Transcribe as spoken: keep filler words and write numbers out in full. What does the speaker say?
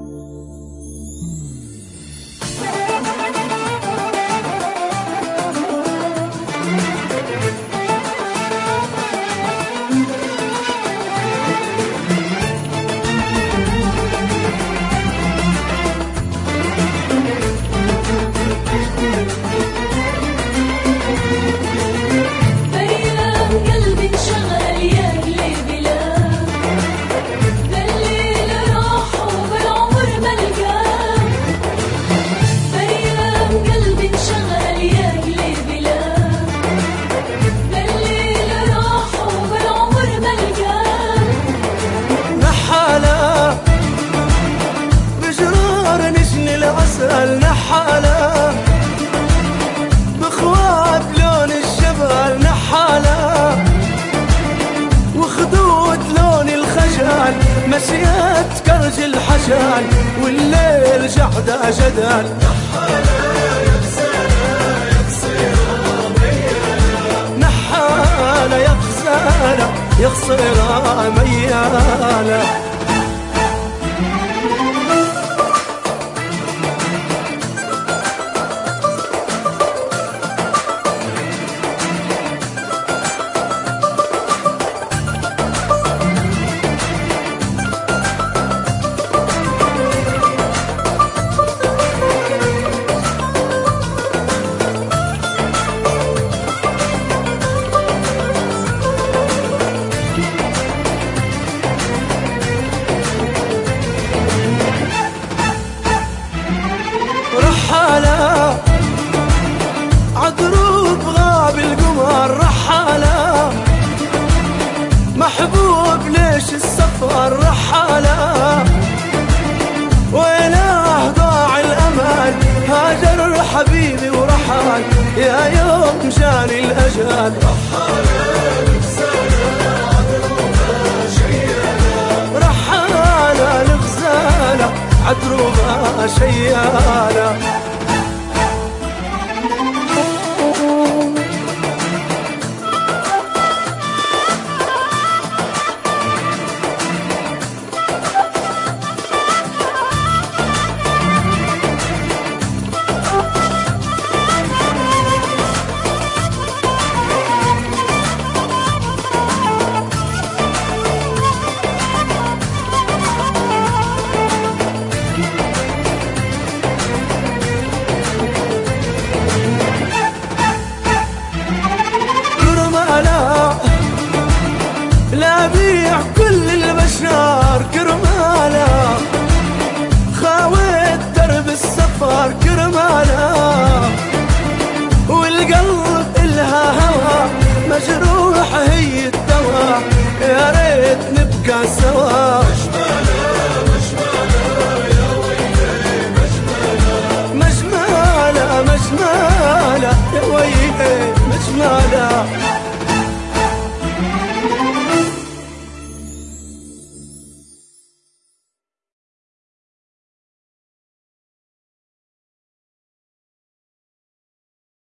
نحالة بخوات لون الجبل، نحالة وخدود لون الخجل، مشيت كرج الحجل والليل جحدة جدل. نحالة يا غزالة يا قصيرة ميالة، رحالة عدروب غاب القمر، رحالة محبوب ليش السفر، رحالة ويناه ضاع الأمل، هاجر حبيبي ورحال يا يوم جاني الأجل. رحالة الغزالة عدروبها شيالة، لا بيع كل البشر كرمالة، خاوت درب السفر كرمالة، والقلب إلها هوى مجروح هي الدوا، يا ريت نبقى سوا. مجمالة مجمالة يا ويلي مجمالة.